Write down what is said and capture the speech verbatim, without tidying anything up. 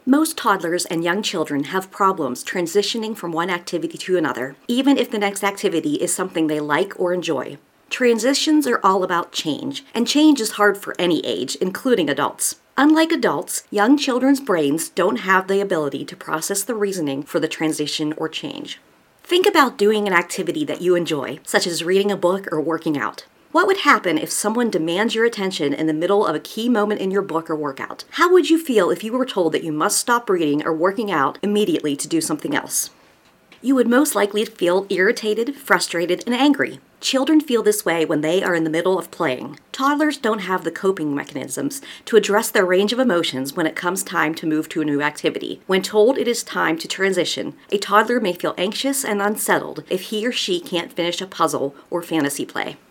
Most toddlers and young children have problems transitioning from one activity to another, even if the next activity is something they like or enjoy. Transitions are all about change, and change is hard for any age, including adults. Unlike adults, young children's brains don't have the ability to process the reasoning for the transition or change. Think about doing an activity that you enjoy, such as reading a book or working out. What would happen if someone demands your attention in the middle of a key moment in your book or workout? How would you feel if you were told that you must stop reading or working out immediately to do something else? You would most likely feel irritated, frustrated, and angry. Children feel this way when they are in the middle of playing. Toddlers don't have the coping mechanisms to address their range of emotions when it comes time to move to a new activity. When told it is time to transition, a toddler may feel anxious and unsettled if he or she can't finish a puzzle or fantasy play.